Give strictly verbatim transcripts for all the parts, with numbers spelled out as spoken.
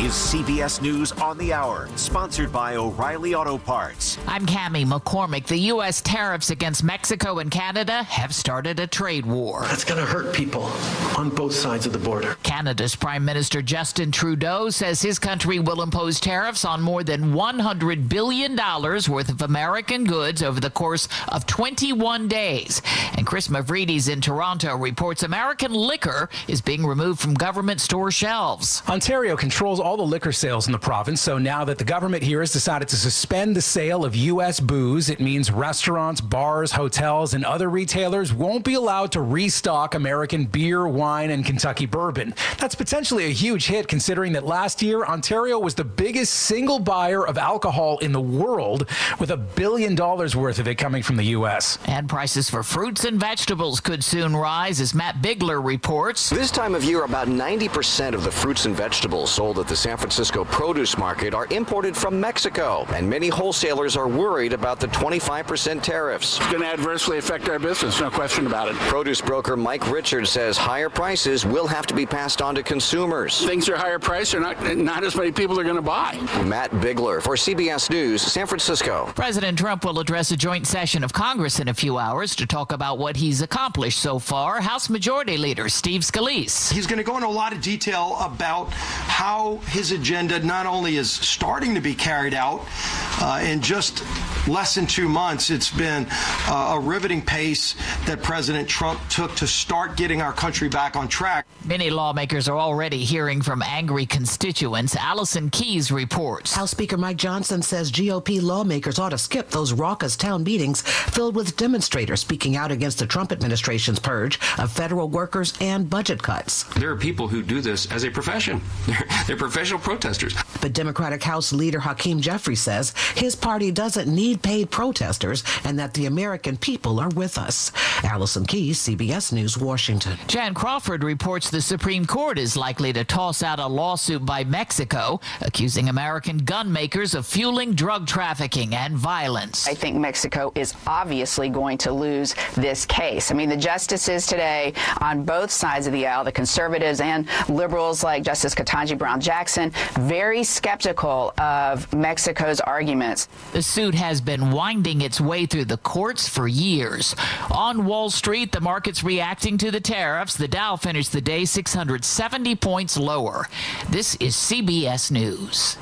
is C B S News on the Hour, sponsored by O'Reilly Auto Parts. I'm Cammie McCormick. The U S tariffs against Mexico and Canada have started a trade war. That's going to hurt people on both sides of the border. Canada's Prime Minister Justin Trudeau says his country will impose tariffs on more than one hundred billion dollars worth of American goods over the course of twenty-one days. And Chris Mavridis in Toronto reports American liquor is being removed from government store shelves. Ontario controls all the liquor sales in the province, so now that the government here has decided to suspend the sale of U S booze, it means restaurants, bars, hotels, and other retailers won't be allowed to restock American beer, wine, and Kentucky bourbon. That's potentially a huge hit considering that last year, Ontario was the biggest single buyer of alcohol in the world, with a billion dollars worth of it coming from the U S. And prices for fruits and vegetables could soon rise, as Matt Bigler reports. This time of year, about ninety percent of the fruits and vegetables sold at the San Francisco produce market are imported from Mexico, and many wholesalers are worried about the twenty-five percent tariffs. It's going to adversely affect our business, no question about it. Produce broker Mike Richards says higher prices will have to be passed on to consumers. Things are higher priced, or not, not as many people are going to buy. Matt Bigler for C B S News, San Francisco. President Trump will address a joint session of Congress in a few hours to talk about what he's accomplished so far. House Majority Leader Steve Scalise. He's going to go into a lot of detail about how his agenda not only is starting to be carried out uh, in just less than two months. It's been uh, a riveting pace that President Trump took to start getting our country back on track. Many lawmakers are already hearing from angry constituents. Allison Keyes reports. House Speaker Mike Johnson says G O P lawmakers ought to skip those raucous town meetings filled with demonstrators speaking out against the Trump administration's purge of federal workers and budget cuts. There are people who do this as a profession. They're, they're professional protesters. But Democratic House Leader Hakeem Jeffries says his party doesn't need paid protesters and that the American people are with us. Allison Keyes, C B S News, Washington. Jan Crawford reports the Supreme Court is likely to toss out a lawsuit by Mexico accusing American gun makers of fueling drug trafficking and violence. I think Mexico is obviously going to lose this case. I mean, the justices today on both sides of the aisle, the conservatives and liberals like Justice Ketanji Brown Jackson, very skeptical of Mexico's arguments. The suit has been winding its way through the courts for years. On Wall Street, the market's reacting to the tariffs. The Dow finished the day six hundred seventy points lower. This is C B S News.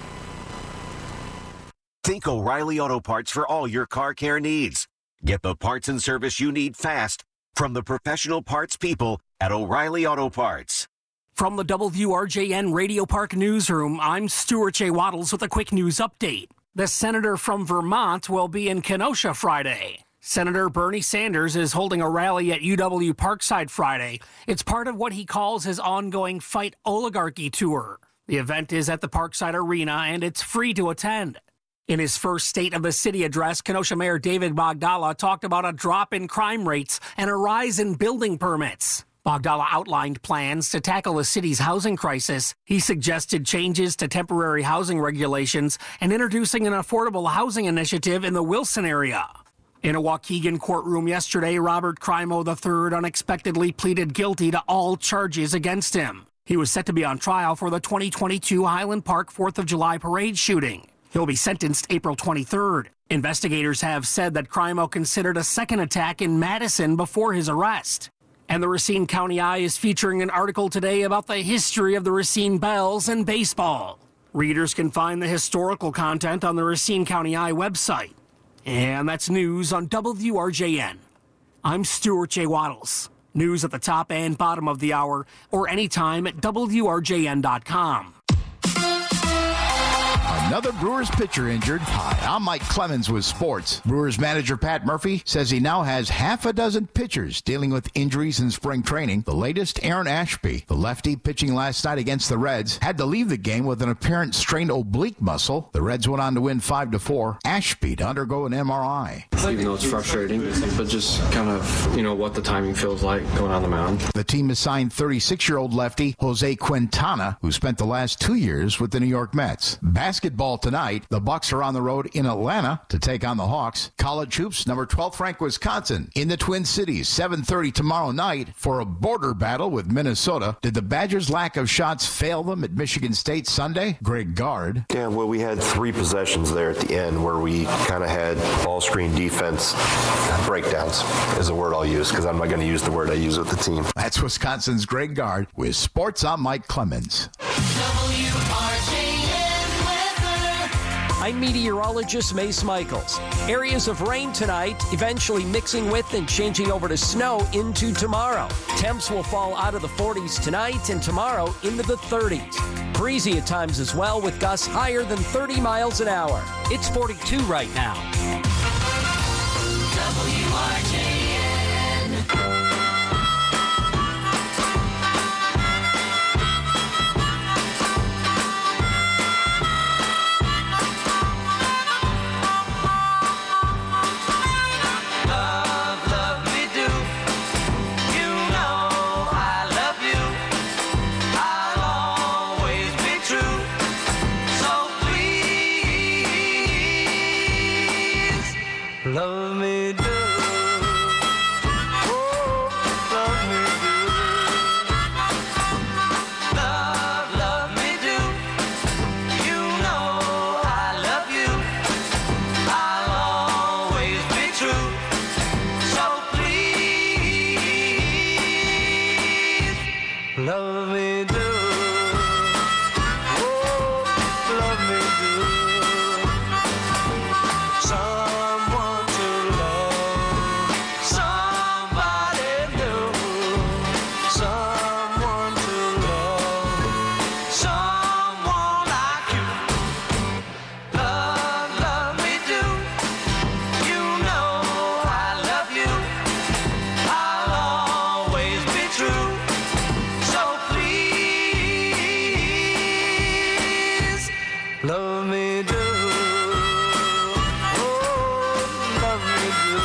Think O'Reilly Auto Parts for all your car care needs. Get the parts and service you need fast from the professional parts people at O'Reilly Auto Parts. From the W R J N Radio Park Newsroom, I'm Stuart J. Waddles with a quick news update. The senator from Vermont will be in Kenosha Friday. Senator Bernie Sanders is holding a rally at U W Parkside Friday. It's part of what he calls his ongoing Fight Oligarchy tour. The event is at the Parkside Arena, and it's free to attend. In his first State of the City address, Kenosha Mayor David Bogdala talked about a drop in crime rates and a rise in building permits. Bogdala outlined plans to tackle the city's housing crisis. He suggested changes to temporary housing regulations and introducing an affordable housing initiative in the Wilson area. In a Waukegan courtroom yesterday, Robert Crimo the third unexpectedly pleaded guilty to all charges against him. He was set to be on trial for the twenty twenty-two Highland Park fourth of July parade shooting. He'll be sentenced April twenty-third. Investigators have said that Crimo considered a second attack in Madison before his arrest. And the Racine County Eye is featuring an article today about the history of the Racine Bells and baseball. Readers can find the historical content on the Racine County Eye website. And that's news on W R J N. I'm Stuart J. Waddles. News at the top and bottom of the hour, or anytime at W R J N dot com. Another Brewers pitcher injured. Hi, I'm Mike Clemens with sports. Brewers manager Pat Murphy says he now has half a dozen pitchers dealing with injuries in spring training. The latest, Aaron Ashby, the lefty pitching last night against the Reds, had to leave the game with an apparent strained oblique muscle. The Reds went on to win five to four. Ashby to undergo an M R I. Even though it's frustrating, but just kind of, you know, what the timing feels like going on the mound. The team has signed thirty-six-year-old lefty Jose Quintana, who spent the last two years with the New York Mets. Basketball Basketball tonight. The Bucks are on the road in Atlanta to take on the Hawks. College hoops, number twelfth ranked Wisconsin in the Twin Cities, seven thirty tomorrow night for a border battle with Minnesota. Did the Badgers' lack of shots fail them at Michigan State Sunday? Greg Gard. Yeah, well, we had three possessions there at the end where we kind of had ball screen defense breakdowns is the word I'll use because I'm not going to use the word I use with the team. That's Wisconsin's Greg Gard with Sports. I'm Mike Clemens. W R J N weather. I'm meteorologist Mace Michaels. Areas of rain tonight, eventually mixing with and changing over to snow into tomorrow. Temps will fall out of the forties tonight and tomorrow into the thirties. Breezy at times as well with gusts higher than thirty miles an hour. It's forty-two right now. W R J N. Love me do, oh, love me do, love, love me do, you know I love you, I'll always be true, so please, love me do, oh, love me do, some love me do, oh, love me do.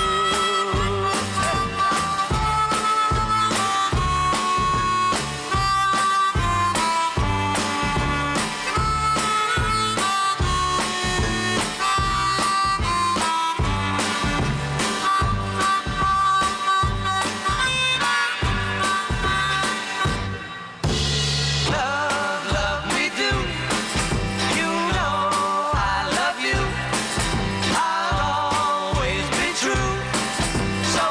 Love, love me do. You know I love you. I'll always be true. So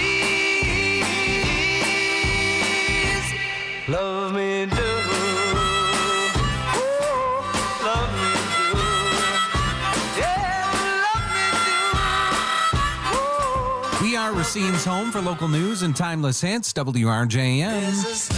please, love me do. Oh, love me do. Yeah, love me do. We are Racine's home for local news and timeless hits. W R J N.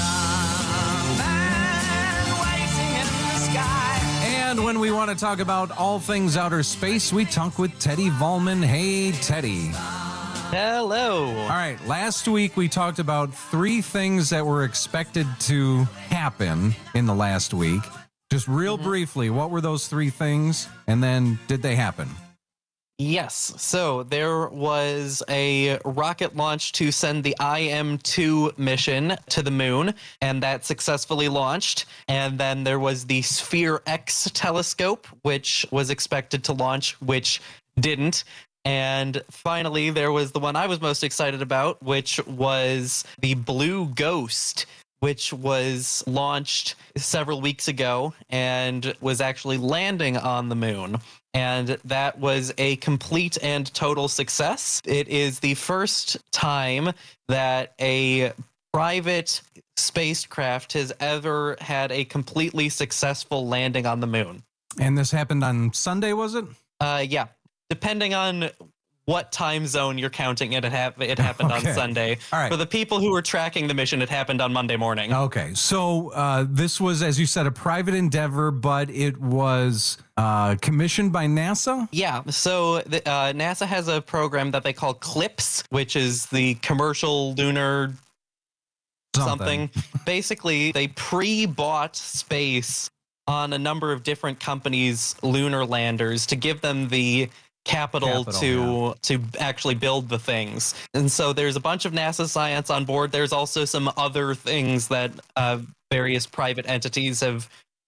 And when we want to talk about all things outer space, we talk with Teddy Vollman. Hey, Teddy. Hello. All right. Last week, we talked about three things that were expected to happen in the last week. Just real mm-hmm. briefly, what were those three things? And then did they happen? Yes. So there was a rocket launch to send the I M two mission to the moon, and that successfully launched. And then there was the Sphere X telescope, which was expected to launch, which didn't. And finally, there was the one I was most excited about, which was the Blue Ghost, which was launched several weeks ago and was actually landing on the moon. And that was a complete and total success. It is the first time that a private spacecraft has ever had a completely successful landing on the moon. And this happened on Sunday, was it? Uh, yeah. Depending on what time zone you're counting it, it, ha- it happened okay. on Sunday. All right. For the people who were tracking the mission, it happened on Monday morning. Okay. So uh, this was, as you said, a private endeavor, but it was uh, commissioned by NASA? Yeah. So the, uh, NASA has a program that they call CLIPS, which is the Commercial Lunar something. something. Basically, they pre-bought space on a number of different companies' lunar landers to give them the capital, capital to yeah. to actually build the things. And so there's a bunch of NASA science on board. There's also some other things that uh, various private entities have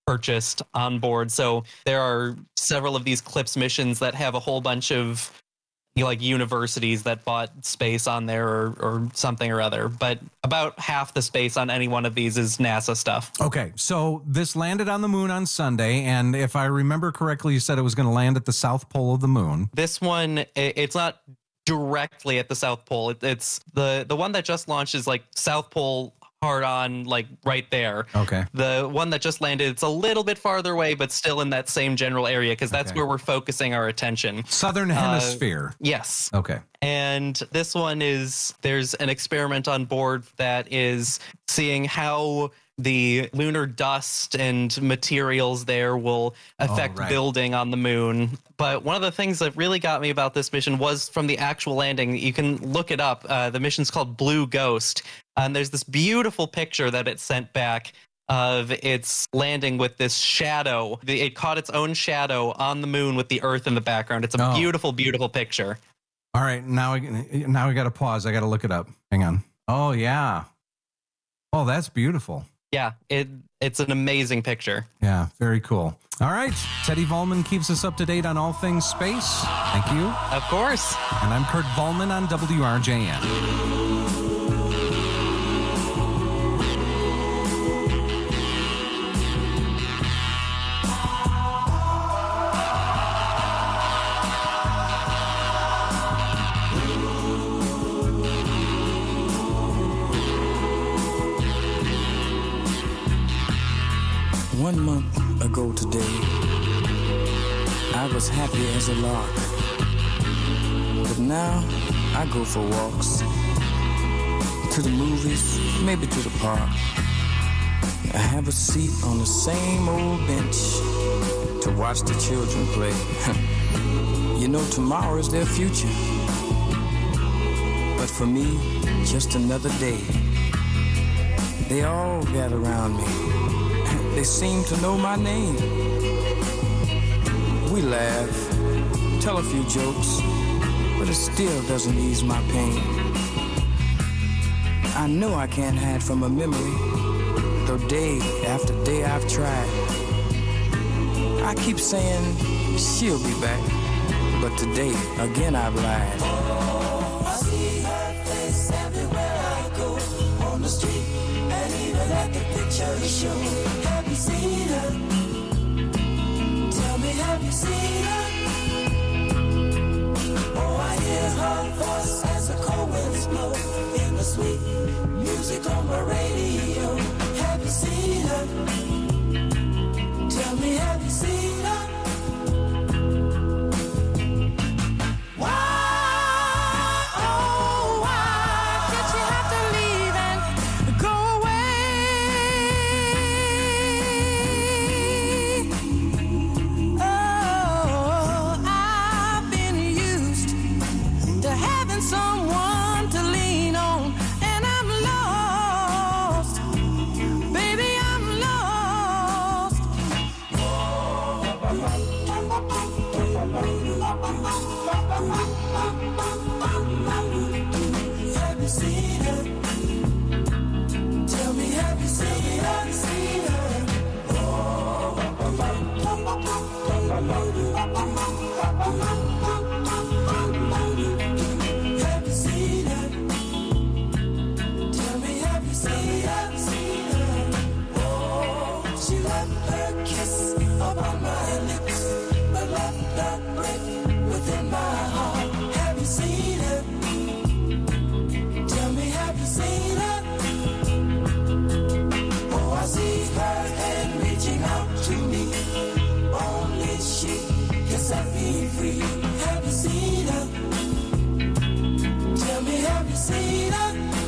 purchased on board. So there are several of these CLIPS missions that have a whole bunch of you know, like universities that bought space on there or, or something or other. But about half the space on any one of these is NASA stuff. Okay, so this landed on the moon on Sunday, and if I remember correctly, you said it was going to land at the south pole of the moon. This one, it, it's not directly at the South Pole. It, it's the the one that just launched is like South Pole hard on, like right there. Okay. The one that just landed, it's a little bit farther away, but still in that same general area because that's Okay. where we're focusing our attention. Southern Uh, Hemisphere. yes. Okay. And this one is, there's an experiment on board that is seeing how the lunar dust and materials there will affect right. building on the moon. But one of the things that really got me about this mission was from the actual landing. You can look it up. Uh, the mission's called Blue Ghost. And there's this beautiful picture that it sent back of its landing with this shadow. The- It caught its own shadow on the moon with the Earth in the background. It's a Oh. beautiful, beautiful picture. All right, now I now we got to pause. I got to look it up. Hang on. Oh yeah. Oh, that's beautiful. Yeah, it it's an amazing picture. Yeah, very cool. All right, Teddy Vollman keeps us up to date on all things space. Thank you. Of course. And I'm Kurt Vollman on W R J N. One month ago today, I was happy as a lark. But now I go for walks, to the movies, maybe to the park. I have a seat on the same old bench to watch the children play. You know, tomorrow is their future. But for me, just another day. They all gather around me. They seem to know my name. We laugh, tell a few jokes, but it still doesn't ease my pain. I know I can't hide from a memory, though day after day I've tried. I keep saying she'll be back, but today again I've lied. I see her face everywhere I go, on the street and even at the picture show. Have you seen her? Tell me, have you seen her? Oh, I hear her voice as the cold winds blow in the sweet music on my radio. Have you seen her? Tell me, have you seen her? Someone to lean on, and I'm lost. Baby, I'm lost. Have you seen her? Tell me, have you seen her? Seen her? Have you seen her? Tell me, have you seen her? Seen her? Oh, she left her kiss upon my lips, but left a brick within my heart. Have you seen her? Tell me, have you seen her? Oh, I see her hand reaching out to me. Only she can set me free. Have you seen her? Tell me, have you seen her?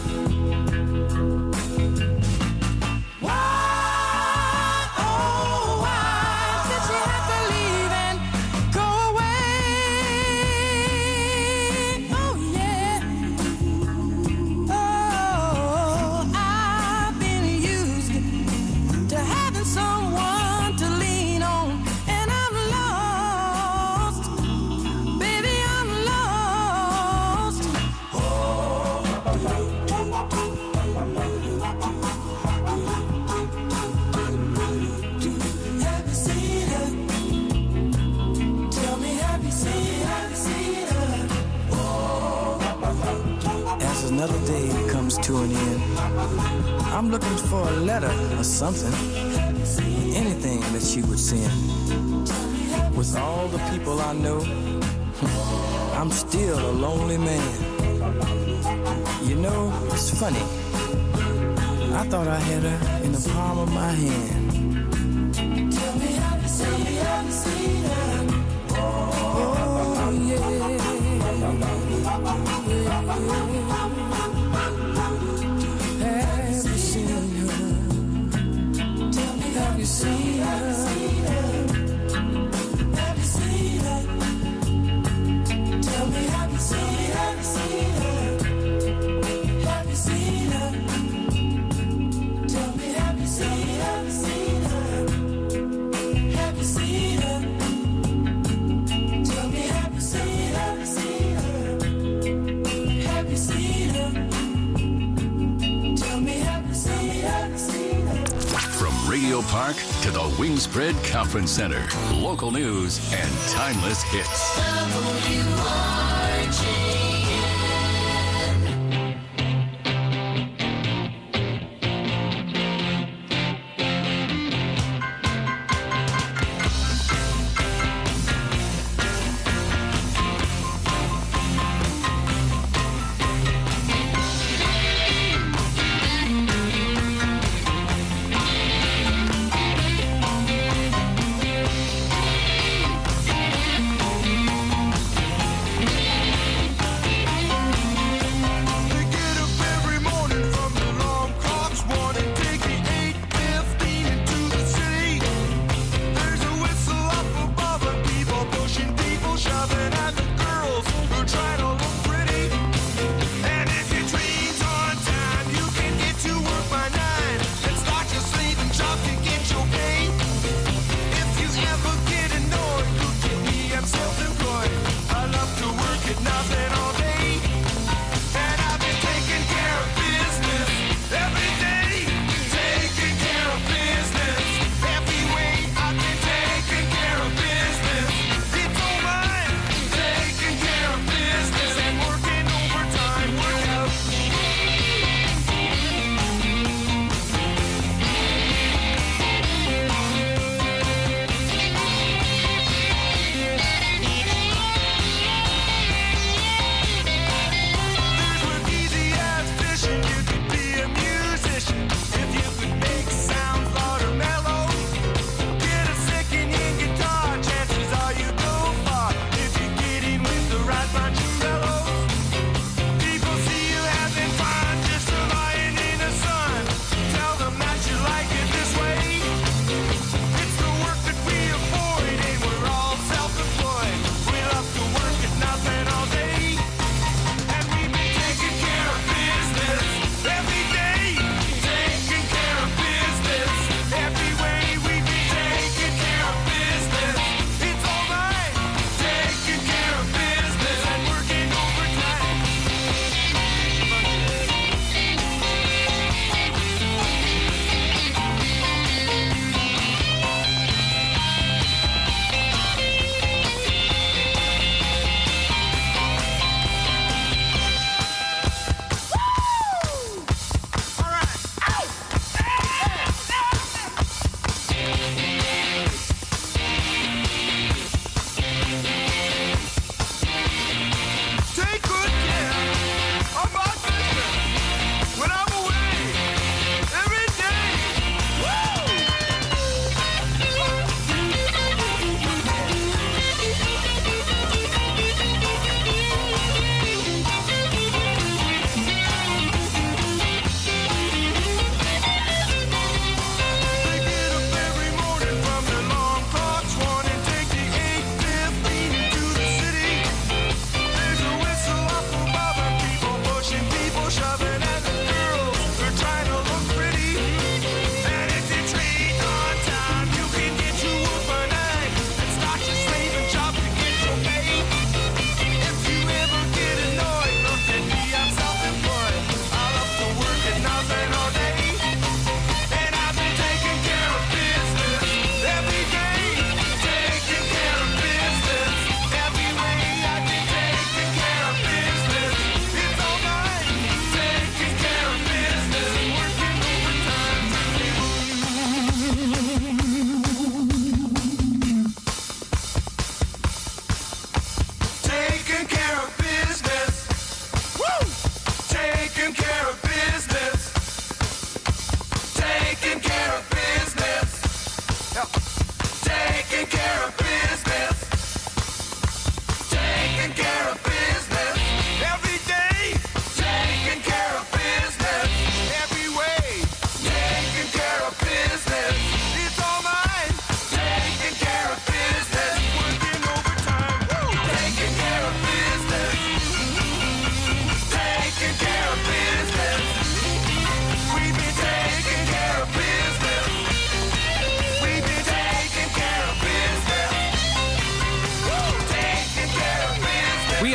Why, oh, why did she have to leave and go away? Oh, yeah. Oh, I've been used to having someone to lean on, and I'm lost. Baby, I'm lost. another day comes to an end. I'm looking for a letter or something, anything that she would send. With all the people I know, I'm still a lonely man. You know, it's funny. I thought I had her in the palm of my hand. Tell me, have you seen, have you seen her? Oh, yeah. Have you seen her? Tell me, have you seen her? Have you seen her? Tell me, have you seen, have you seen her? Have you seen her? Tell me, have you seen, have you seen her? Have you seen her? Tell me, have you seen, have you seen her? Have you seen her? Tell me, have you seen, have you seen her? From Radio Park to the Wingspread Conference Center, local news and timeless hits. W R J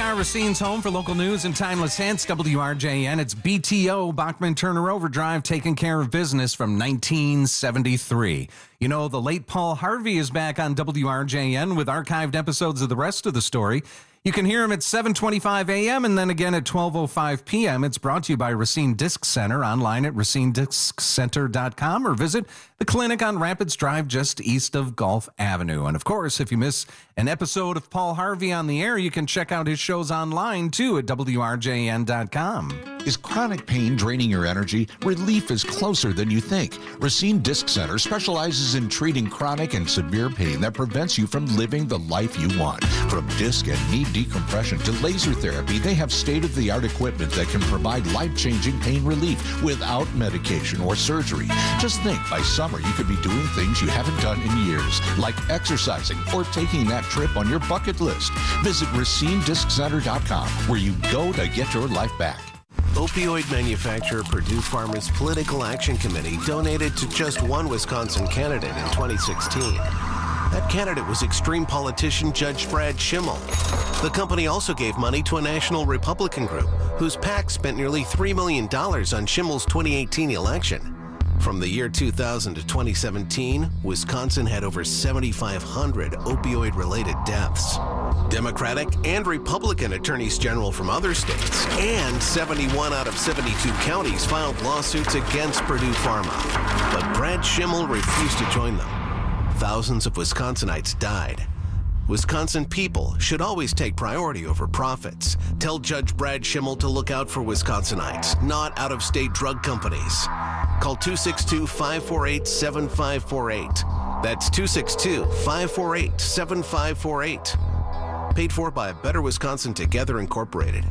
are Racine's home for local news and timeless hits. W R J N. It's B T O, Bachman Turner Overdrive, taking care of business from nineteen seventy-three. You know, the late Paul Harvey is back on W R J N with archived episodes of the rest of the story. You can hear him at seven twenty-five a.m. and then again at twelve oh five p.m. It's brought to you by Racine Disc Center, online at racine disc center dot com, or visit the clinic on Rapids Drive just east of Gulf Avenue. And of course, if you miss an episode of Paul Harvey on the air, you can check out his shows online too at W R J N dot com. Is chronic pain draining your energy? Relief is closer than you think. Racine Disc Center specializes in treating chronic and severe pain that prevents you from living the life you want. From disc and knee decompression to laser therapy, they have state-of-the-art equipment that can provide life-changing pain relief without medication or surgery. Just think, by summer you could be doing things you haven't done in years, like exercising or taking that trip on your bucket list. Visit racine disc center dot com, where you go to get your life back. Opioid manufacturer Purdue Pharma's Political Action Committee donated to just one Wisconsin candidate in twenty sixteen. That candidate was extreme politician Judge Brad Schimmel. The company also gave money to a national Republican group whose PAC spent nearly three million dollars on Schimmel's twenty eighteen election. From the year two thousand to twenty seventeen, Wisconsin had over seventy-five hundred opioid-related deaths. Democratic and Republican attorneys general from other states and seventy-one out of seventy-two counties filed lawsuits against Purdue Pharma. But Brad Schimmel refused to join them. Thousands of Wisconsinites died. Wisconsin people should always take priority over profits. Tell Judge Brad Schimmel to look out for Wisconsinites, not out-of-state drug companies. Call two six two, five four eight, seven five four eight. That's two six two, five four eight, seven five four eight. Paid for by Better Wisconsin Together Incorporated.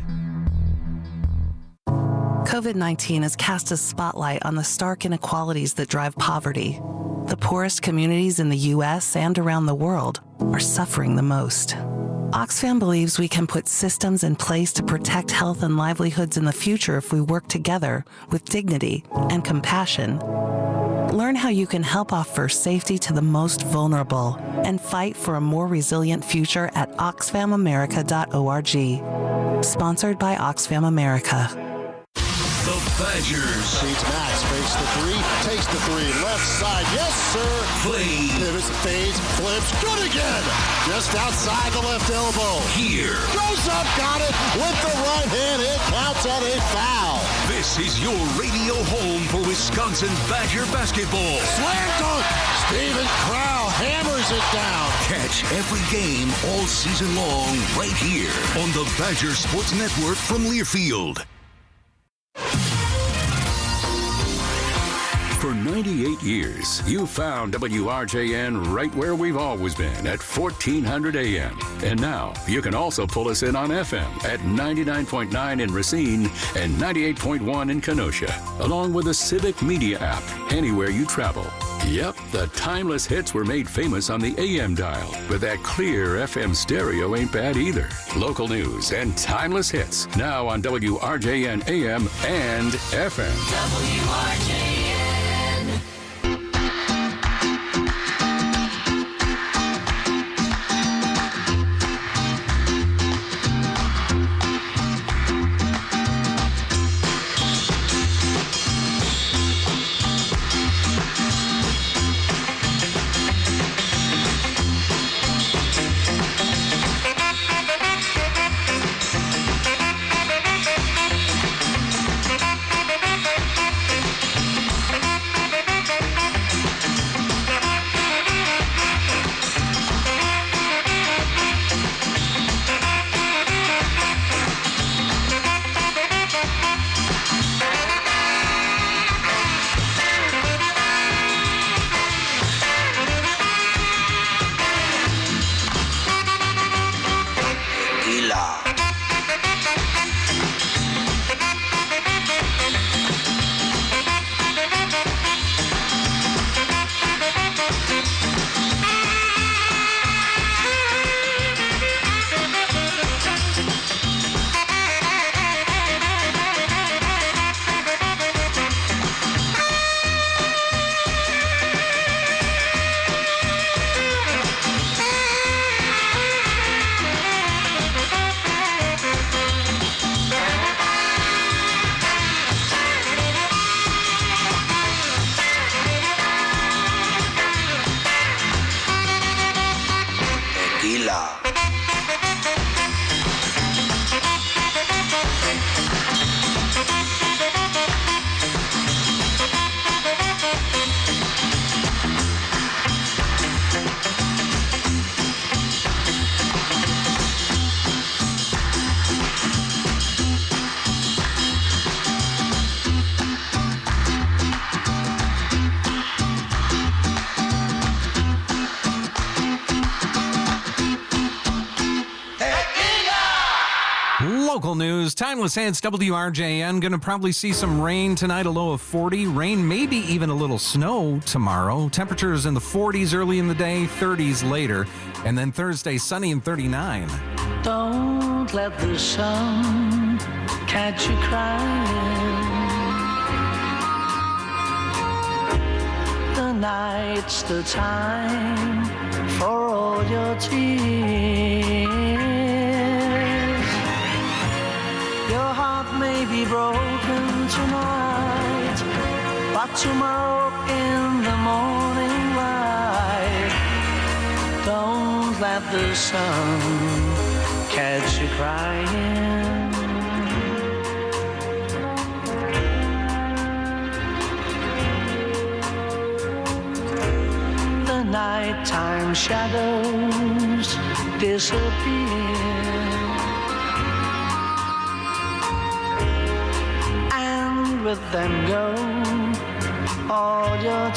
COVID nineteen has cast a spotlight on the stark inequalities that drive poverty. The poorest communities in the U S and around the world are suffering the most. Oxfam believes we can put systems in place to protect health and livelihoods in the future if we work together with dignity and compassion. Learn how you can help offer safety to the most vulnerable and fight for a more resilient future at oxfam america dot org. Sponsored by Oxfam America. The Badgers. Beats Max, fakes the three, takes the three, left side, yes sir. Play. Pivots, fades, flips, good again. Just outside the left elbow. Here. Goes up, got it with the right hand. It counts as a foul. This is your radio home for Wisconsin Badger basketball. Slam dunk. Steven Crowl hammers it down. Catch every game all season long right here on the Badger Sports Network from Learfield. For ninety-eight years, you found W R J N right where we've always been at fourteen hundred A M. And now you can also pull us in on F M at ninety-nine point nine in Racine and ninety-eight point one in Kenosha, along with the Civic Media app anywhere you travel. Yep, the timeless hits were made famous on the A M dial, but that clear F M stereo ain't bad either. Local news and timeless hits now on W R J N A M and F M. W R J N. Local news, Timeless Hits, W R J N. Going to probably see some rain tonight, a low of forty. Rain, maybe even a little snow tomorrow. Temperatures in the forties early in the day, thirties later. And then Thursday, sunny and thirty-nine. Don't let the sun catch you crying. The night's the time for all your tears. Your heart may be broken tonight, but tomorrow in the morning light, don't let the sun catch you crying. The nighttime shadows disappear, and with them go all your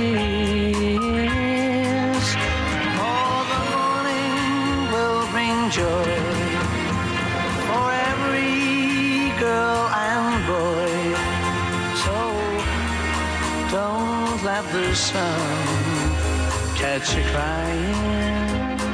tears. For the morning will bring joy for every girl and boy. So don't let the sun catch you crying.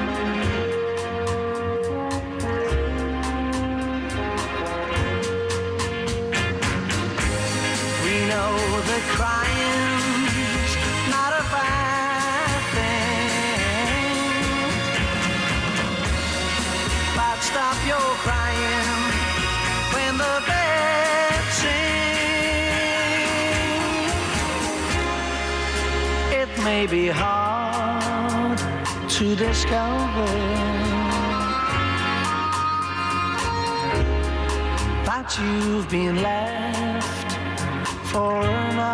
We know that crying's not a bad thing, but stop your crying when the birds sing. It may be hard to discover that you've been left for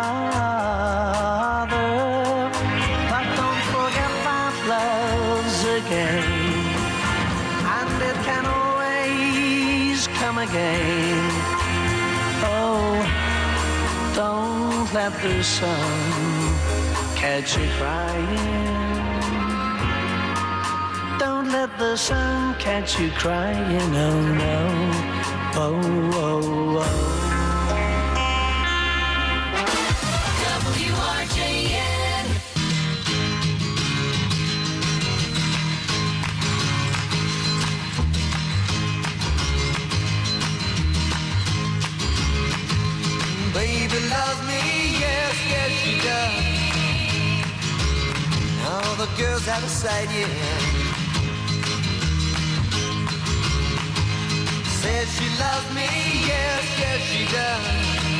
another, but don't forget that love's a game, and it can always come again. Oh, don't let the sun catch you crying. Don't let the sun catch you crying, oh no, oh, oh, oh. W R J N. Baby loves me, yes, yes she does. All the girls have a side, yeah. Says she loves me, yes, yes she does.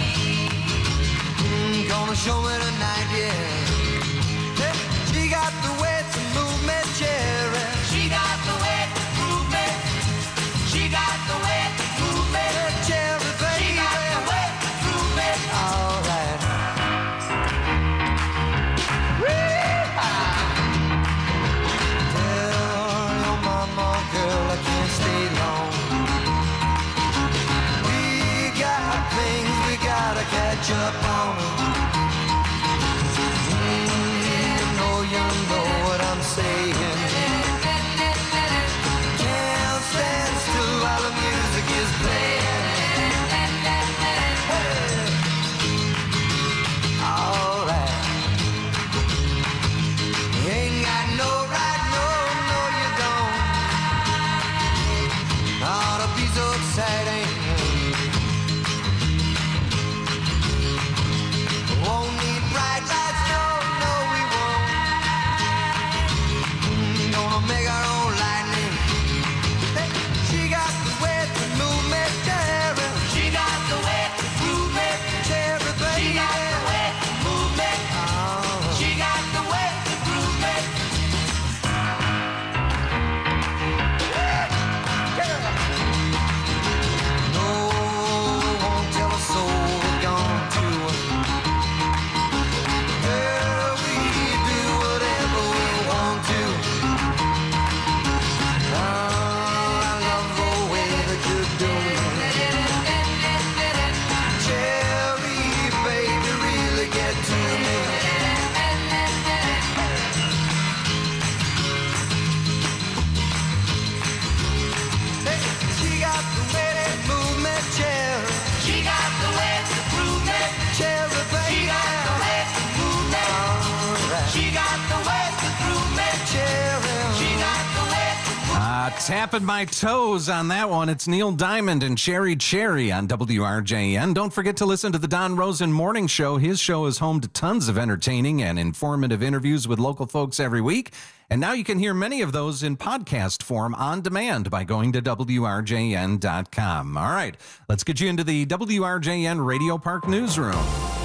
Mm, gonna show me tonight, yeah. Hey, she got the way to move me, cherry. She got the way to move me. She got the way to move me, cherry, baby. She got the way to move me. All right. Girl, I can't stay long. We got things we gotta catch up on. Mm, you know, you know what I'm saying. Can't stand still while the music is playing. Hey. All right. You ain't got no right, no, no, you don't. Ought to be so exciting. Tapping my toes on that one. It's Neil Diamond and Cherry Cherry on W R J N. Don't forget to listen to the Don Rosen Morning Show. His show is home to tons of entertaining and informative interviews with local folks every week. And now you can hear many of those in podcast form on demand by going to W R J N dot com. All right, let's get you into the W R J N Radio Park Newsroom.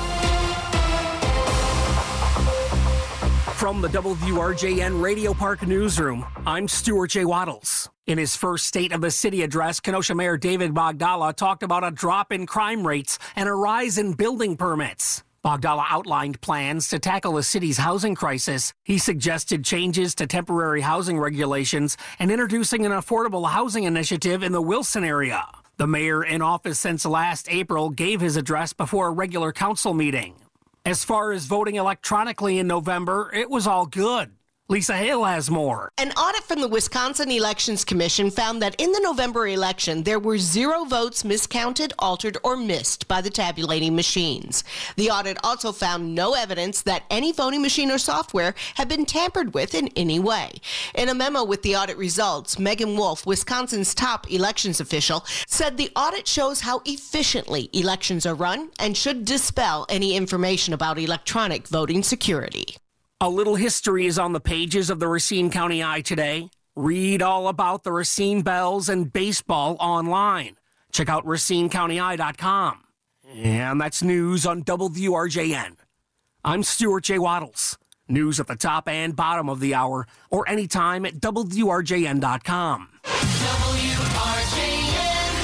From the W R J N Radio Park Newsroom, I'm Stuart J. Waddles. In his first State of the City address, Kenosha Mayor David Bogdala talked about a drop in crime rates and a rise in building permits. Bogdala outlined plans to tackle the city's housing crisis. He suggested changes to temporary housing regulations and introducing an affordable housing initiative in the Wilson area. The mayor, in office since last April, gave his address before a regular council meeting. As far as voting electronically in November, it was all good. Lisa Hale has more. An audit from the Wisconsin Elections Commission found that in the November election, there were zero votes miscounted, altered, or missed by the tabulating machines. The audit also found no evidence that any voting machine or software had been tampered with in any way. In a memo with the audit results, Megan Wolf, Wisconsin's top elections official, said the audit shows how efficiently elections are run and should dispel any information about electronic voting security. A little history is on the pages of the Racine County Eye today. Read all about the Racine Bells and baseball online. Check out racine county eye dot com. And that's news on W R J N. I'm Stuart J. Waddles. News at the top and bottom of the hour, or anytime at W R J N dot com. W R J N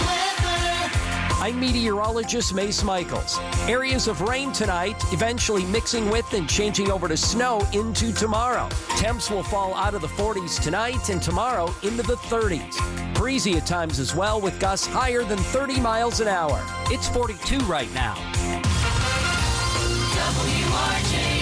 I'm meteorologist Mace Michaels. Areas of rain tonight, eventually mixing with and changing over to snow into tomorrow. Temps will fall out of the forties tonight and tomorrow into the thirties. Breezy at times as well, with gusts higher than thirty miles an hour. It's forty-two right now. W R J N.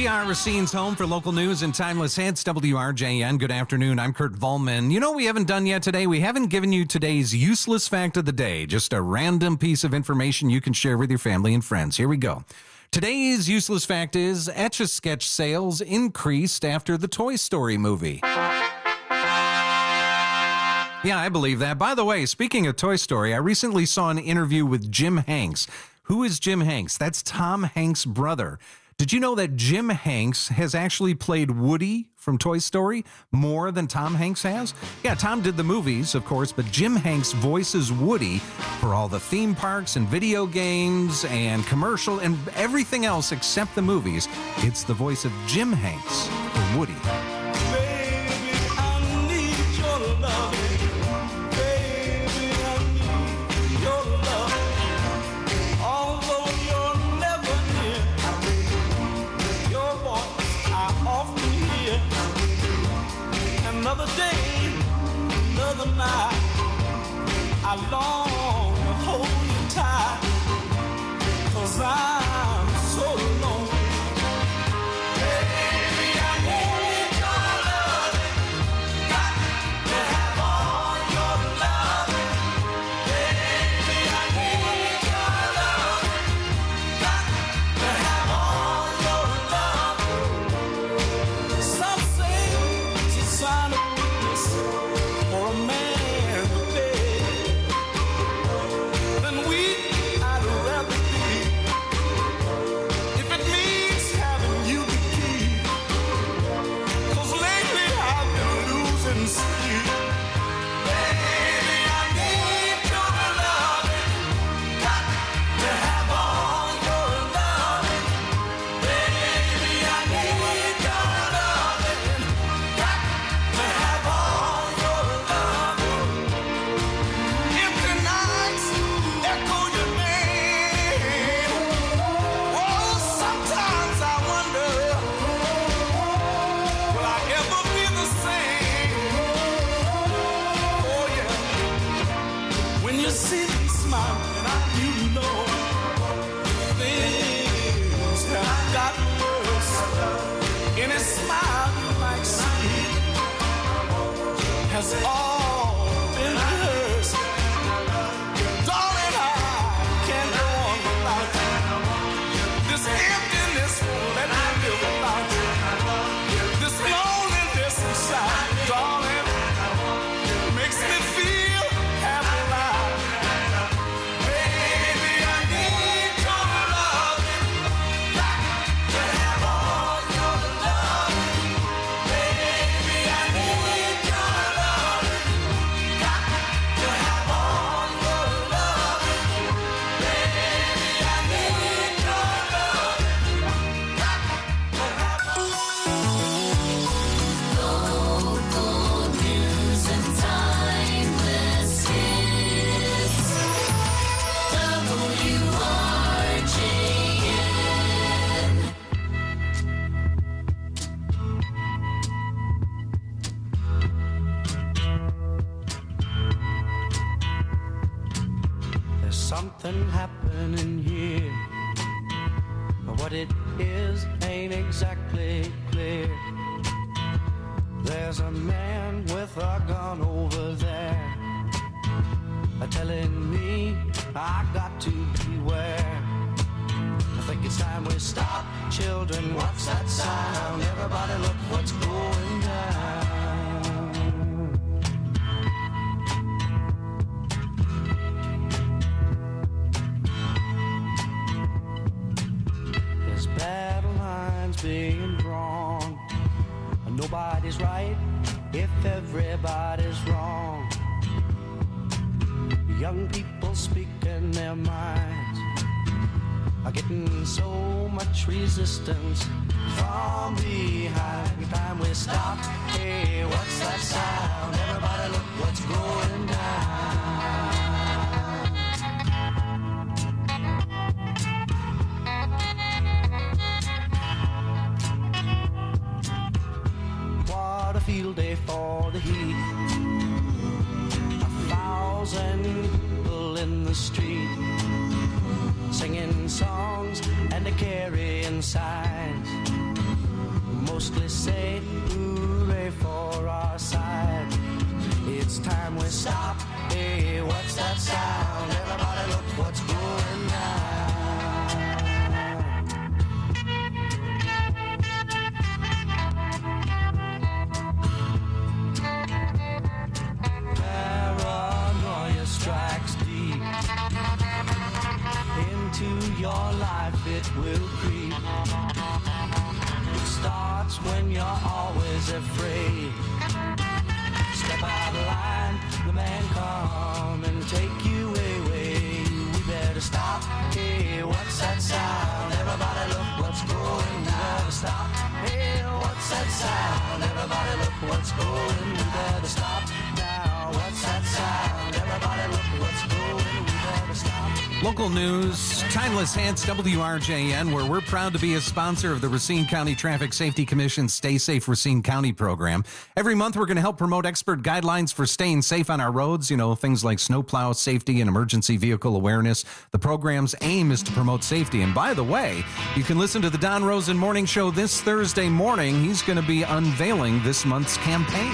are Racine's home for local news and timeless hits. W R J N. Good afternoon. I'm Kurt Volman. You know what we haven't done yet today? We haven't given you today's useless fact of the day. Just a random piece of information you can share with your family and friends. Here we go. Today's useless fact is Etch-a-Sketch sales increased after the Toy Story movie. Yeah, I believe that. By the way, speaking of Toy Story, I recently saw an interview with Jim Hanks. Who is Jim Hanks? That's Tom Hanks' brother. Did you know that Jim Hanks has actually played Woody from Toy Story more than Tom Hanks has? Yeah, Tom did the movies, of course, but Jim Hanks voices Woody for all the theme parks and video games and commercial and everything else except the movies. It's the voice of Jim Hanks for Woody. Another day, another night, I long to hold you tight, 'cause I'm so alone. Baby, I need your loving, got to have all your loving. Baby, I need your loving, got to have all your loving. Some say it's a sign of for a man today, then we I'd rather be. If it means having you to keep, 'cause lately I've been losing sleep. Baby, I need your loving, got to have all your loving. Baby, I need your loving, got to have all your loving. Empty nights echo your name. Oh, sometimes I wonder, will I ever be the same? Oh yeah, when you see me smiling, you know things have gotten worse. Any smile you might see has all been rehearsed. Darling, I can't go on without you. This emptiness won't let me live without you. This loneliness inside, darling, makes me feel half alive. Baby, I need your loving, got to have all your loving. Baby, I need your loving, got to have all your loving. Baby, I need your loving, got to have all. Local news and timeless hits. W R J N. There's something happening here, but what it is ain't exactly clear. There's a man with a gun over there, telling me I got to beware. I think it's time we stop, children. What's that sound? Everybody, look what's going down. There's battle lines being drawn. Nobody's right if everybody's wrong. Young people speaking their minds are getting so much resistance from behind. Time we stop. Hey, what's that sound? Everybody, look what's going down. What a field day for the heat. A thousand people in the street, singing songs and a carrying signs. mostly say hooray for our side. It's time we stop. Hey, what's that sound? Everybody look what's going down. Paranoia strikes deep into your life, it will creep. It starts when you're always afraid. Step out of line, the man come and take you away. We better stop. Hey, what's that sound? Everybody look what's going. We better stop. Hey, what's that sound? Everybody look what's going. We better stop now. What's that sound? Everybody look what's going. We better stop. Local news, Timeless Hits, W R J N, where we're proud to be a sponsor of the Racine County Traffic Safety Commission's Stay Safe Racine County program. Every month, we're going to help promote expert guidelines for staying safe on our roads, you know, things like snowplow safety and emergency vehicle awareness. The program's aim is to promote safety. And by the way, you can listen to the Don Rosen Morning Show this Thursday morning. He's going to be unveiling this month's campaign.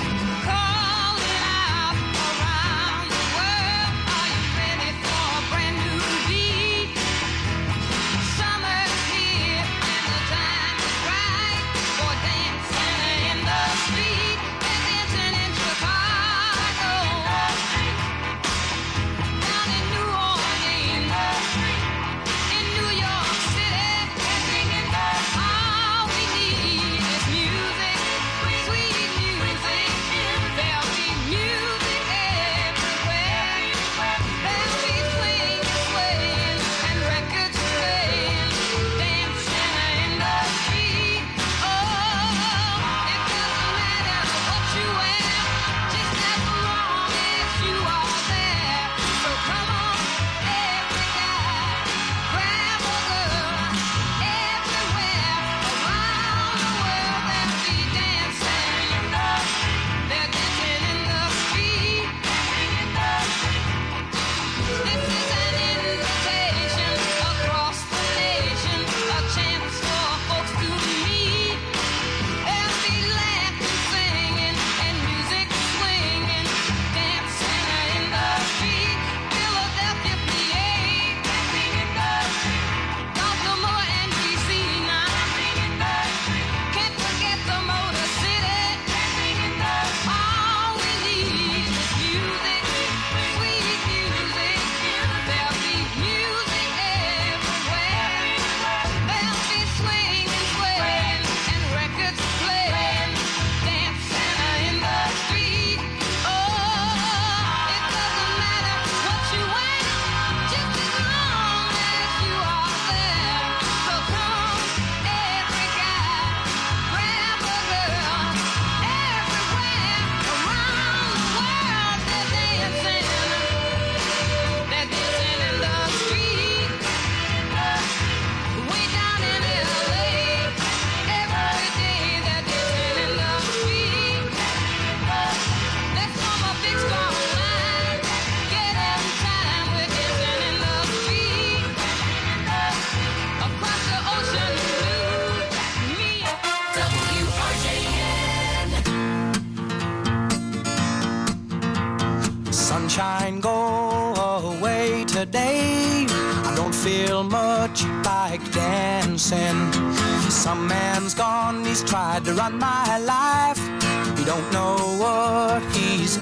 Sunshine, go away today. I don't feel much like dancing. Some man's gone, he's tried to run my life. He don't know what he's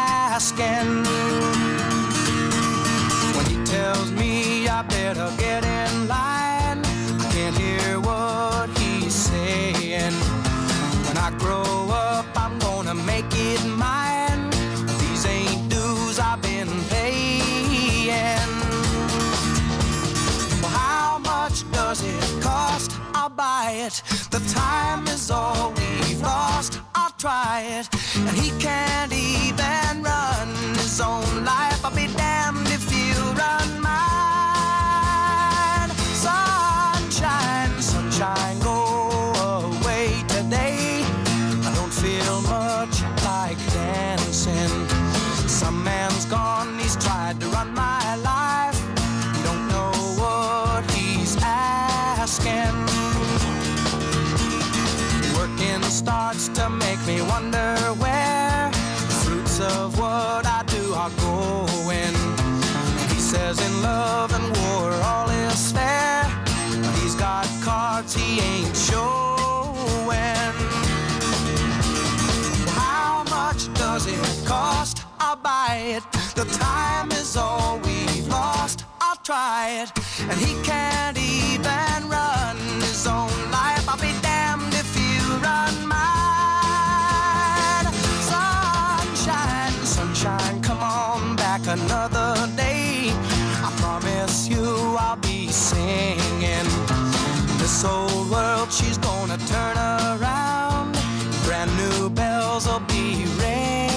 asking. When he tells me I better get in line, I can't hear what he's saying. When I grow up, I'm gonna make it mine. These ain't dues I've been paying. Well, how much does it cost? I'll buy it. The time is all we've lost. I'll try it. And he can't even run his own life. I'll be damned if he'll run mine. Sunshine, sunshine, go away today. I don't feel much like dancing. Some man's gone, he's tried to run my life. You don't know what he's asking. Working starts to make me wonder where the fruits of what I do are going. He says in love and war all is fair, but he's got cards he ain't showing. How much does it cost? I'll buy it. The time is all we've lost. I'll try it. And he can't even run his own life. I'll be damned if you run mine. Sunshine, sunshine, come on back another day. I promise you I'll be singing. This old world, she's gonna turn around. Brand new bells will be ringing.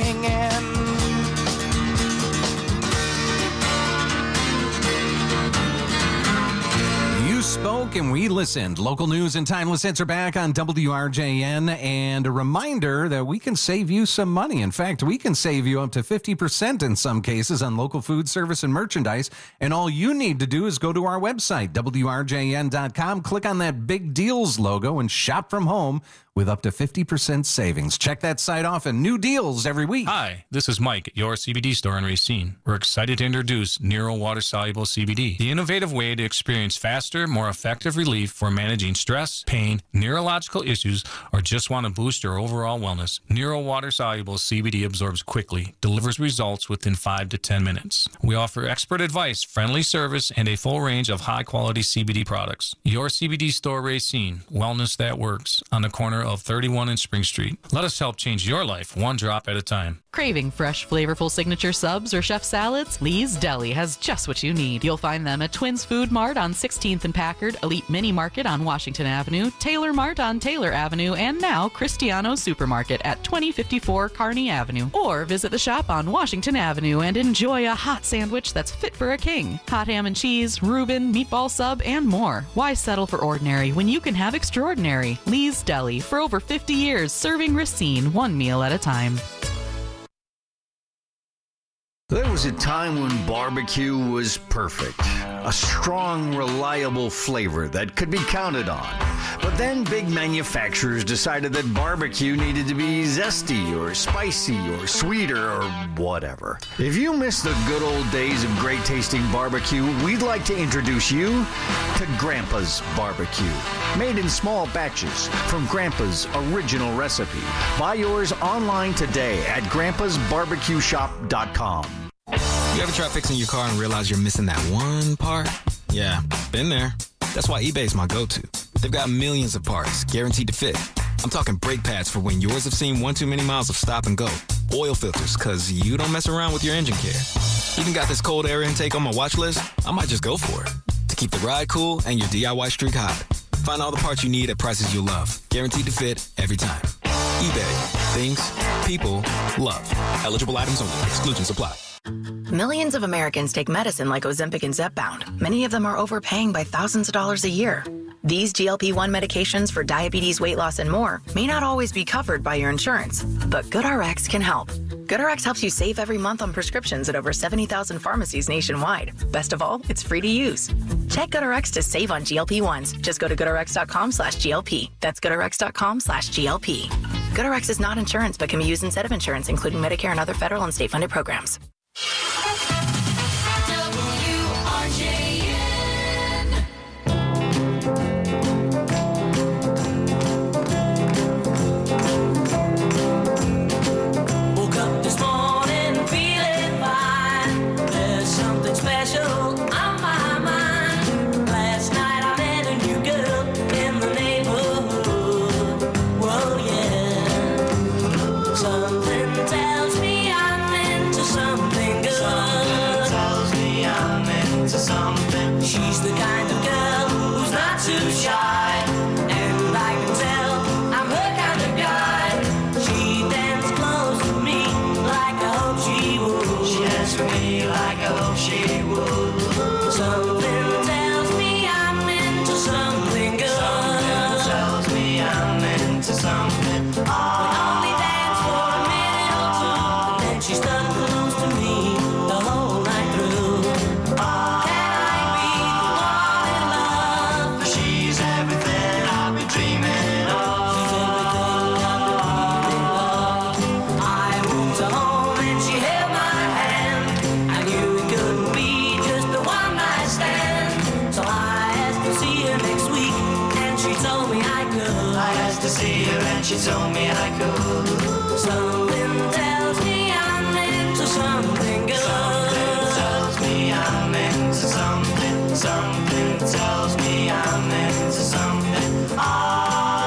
Spoke and we listened. Local news and timeless hits are back on W R J N, and a reminder that we can save you some money. In fact, we can save you up to fifty percent in some cases on local food service and merchandise, and all you need to do is go to our website, W R J N dot com, click on that big deals logo and shop from home with up to fifty percent savings. Check that site off and new deals every week. Hi, this is Mike at your C B D store in Racine. We're excited to introduce Nero Water Soluble C B D, the innovative way to experience faster, more effective relief for managing stress, pain, neurological issues, or just want to boost your overall wellness. Nero Water Soluble C B D absorbs quickly, delivers results within five to ten minutes. We offer expert advice, friendly service, and a full range of high-quality C B D products. Your C B D store Racine, wellness that works, on the corner of thirty-one and Spring Street. Let us help change your life one drop at a time. Craving fresh, flavorful signature subs or chef salads? Lee's Deli has just what you need. You'll find them at Twins Food Mart on sixteenth and Packard, Elite Mini Market on Washington Avenue, Taylor Mart on Taylor Avenue, and now Cristiano Supermarket at twenty fifty-four Kearney Avenue. Or visit the shop on Washington Avenue and enjoy a hot sandwich that's fit for a king. Hot ham and cheese, Reuben, meatball sub, and more. Why settle for ordinary when you can have extraordinary? Lee's Deli, for over fifty years, serving Racine one meal at a time. There was a time when barbecue was perfect. A strong, reliable flavor that could be counted on. But then big manufacturers decided that barbecue needed to be zesty or spicy or sweeter or whatever. If you miss the good old days of great tasting barbecue, we'd like to introduce you to Grandpa's Barbecue. Made in small batches from Grandpa's original recipe. Buy yours online today at grandpas barbecue shop dot com. You ever try fixing your car and realize you're missing that one part? Yeah, been there. That's why eBay's my go-to. They've got millions of parts, guaranteed to fit. I'm talking brake pads for when yours have seen one too many miles of stop and go. Oil filters, because you don't mess around with your engine care. Even got this cold air intake on my watch list. I might just go for it. To keep the ride cool and your D I Y streak hot. Find all the parts you need at prices you'll love. Guaranteed to fit every time. eBay. Things, people, love. Eligible items only. Exclusions apply. Millions of Americans take medicine like Ozempic and Zepbound. Many of them are overpaying by thousands of dollars a year. These G L P one medications for diabetes, weight loss, and more may not always be covered by your insurance, but GoodRx can help. GoodRx helps you save every month on prescriptions at over seventy thousand pharmacies nationwide. Best of all, it's free to use. Check GoodRx to save on G L P ones. Just go to goodrx.com slash GLP. That's goodrx.com slash GLP. GoodRx is not insurance, but can be used instead of insurance, including Medicare and other federal and state-funded programs. W R J N. Woke up this morning feeling fine. There's something special on my mind. Last night I met a new girl in the neighborhood. Whoa, yeah. Something tells me I'm into something good. Something tells me I'm into something. She's the kind of girl who's not too shy, and I can tell I'm her kind of guy. She dances close to me like I hope she would. She dances for me like I hope she would. Something tells me I'm into something good. Something tells me I'm into something. We only dance for a minute or two, and then she stuck close to me the whole night through. Can I be the one in love? She's everything she told me I could. Something tells me I'm into something good. Something tells me I'm into something. Something tells me I'm into something. Ah.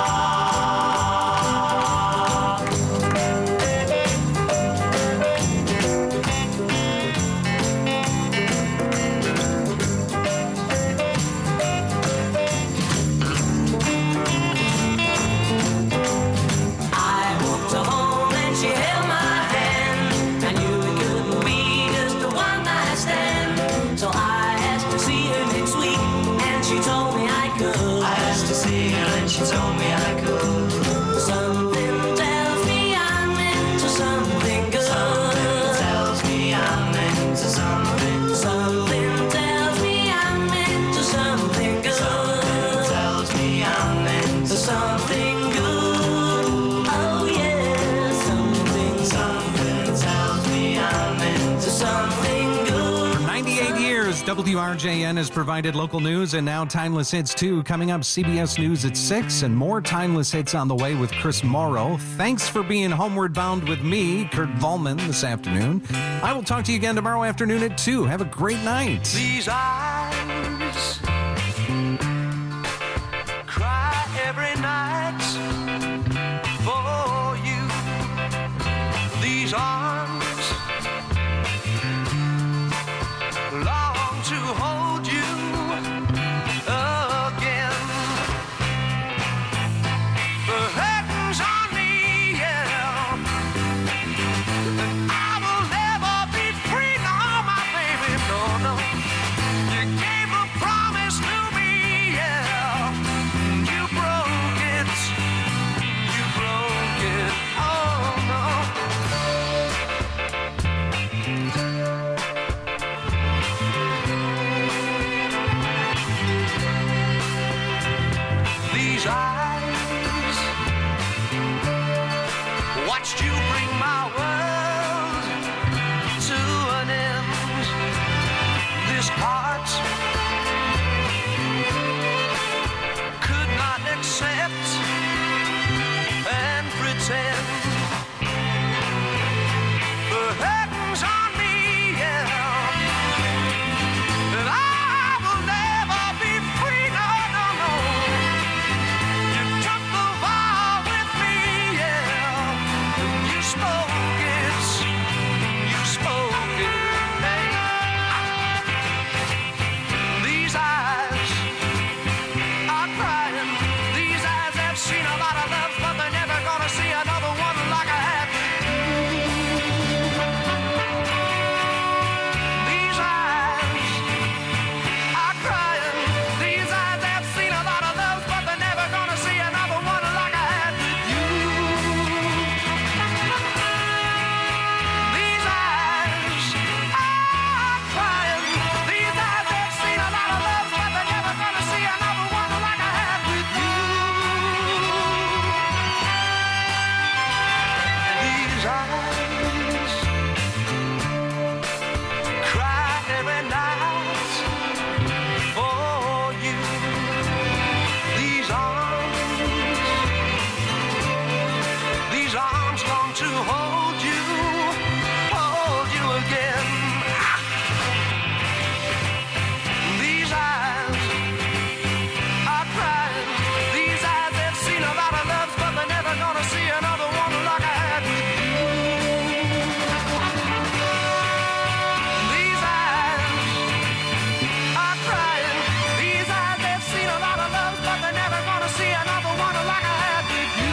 She told me I could. Something tells me I'm into something good. Something tells me I'm into something. Something tells me I'm into something good. Something tells me I'm into something good. Oh yeah, something, something tells me I'm into something good. For ninety-eight years, W R J N has provided local news and now Timeless Hits too. Coming up, C B S News at six and more Timeless Hits on the way with Chris Morrow. Thanks for being homeward bound with me, Kurt Volman, this afternoon. I will talk to you again tomorrow afternoon at two. Have a great night. These eyes cry every night for you. These arms long to hold you again. The curtains on me, yeah, and I will never be free, no, my baby, no, no. You gave a promise to me, yeah, you broke it, you broke it, oh no. These eyes watched you bring my world to an end. This heart could not accept and pretend. The curtains on me, yeah, and I will never be free, no, no, no. You took the vow with me, yeah, and you spoke it, you spoke it, hey. These eyes are crying, these eyes have seen a lot of love, but they're never gonna see another one like I had with you. These eyes are crying, these eyes have seen a lot of love, but they're never gonna see another one like I had with you. These eyes are crying, these eyes have seen a lot of love, but they're never gonna see another one like I had with you. These eyes cry every night for you. These arms, these arms long to hold you, hold you again. These eyes are crying, these eyes have seen a lot of loves, but they're never gonna see another one like I had with you. These eyes are crying, these eyes have seen a lot of loves, but they're never gonna see another one like I had with you.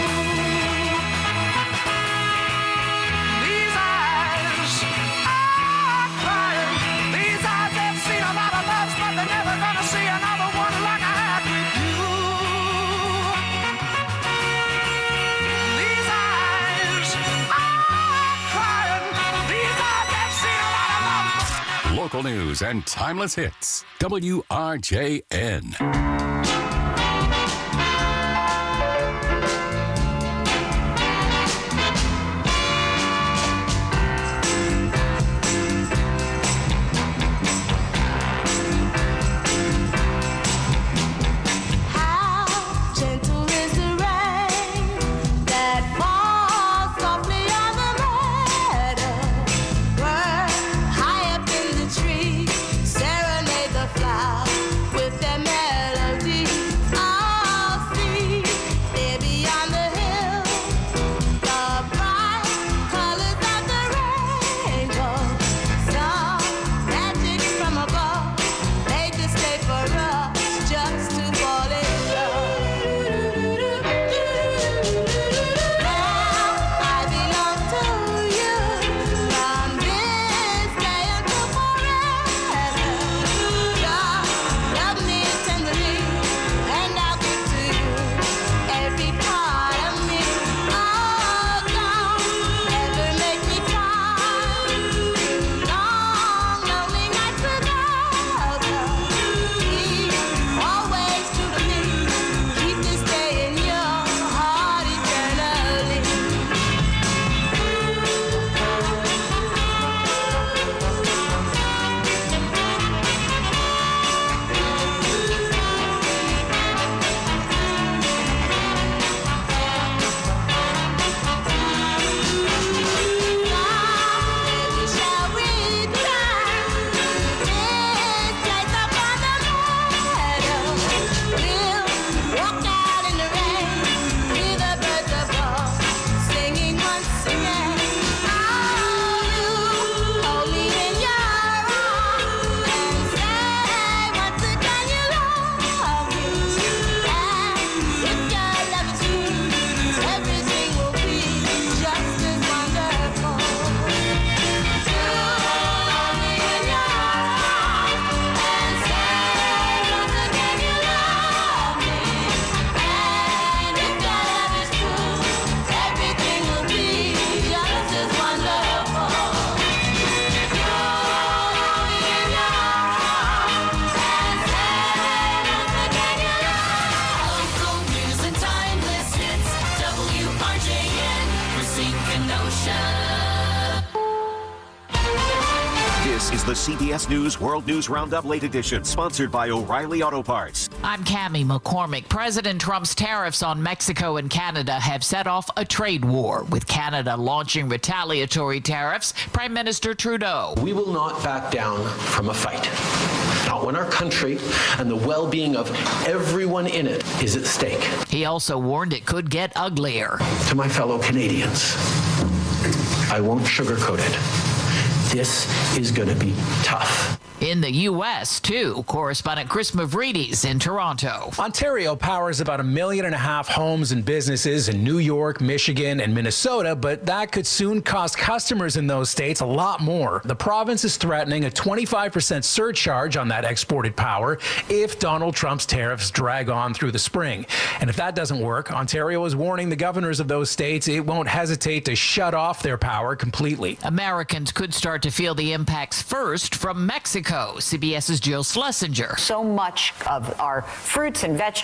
These eyes are crying, these eyes have seen a lot of loves, but they're never gonna see another one like I had with you. These eyes are crying, these eyes have seen a lot of love. Local news and timeless hits. W R J N. How gentle is the rain C B S News World News Roundup Late Edition, sponsored by O'Reilly Auto Parts. I'm Cammie McCormick. President Trump's tariffs on Mexico and Canada have set off a trade war, with Canada launching retaliatory tariffs. Prime Minister Trudeau. We will not back down from a fight. Not when our country and the well-being of everyone in it is at stake. He also warned it could get uglier. To my fellow Canadians, I won't sugarcoat it. This is going to be tough. In the U S, too, correspondent Chris Mavridis in Toronto. Ontario powers about a million and a half homes and businesses in New York, Michigan, and Minnesota, but that could soon cost customers in those states a lot more. The province is threatening a twenty-five percent surcharge on that exported power if Donald Trump's tariffs drag on through the spring. And if that doesn't work, Ontario is warning the governors of those states it won't hesitate to shut off their power completely. Americans could start to feel the impacts first from Mexico. CBS's Jill Schlesinger. So much of our fruits and vegetables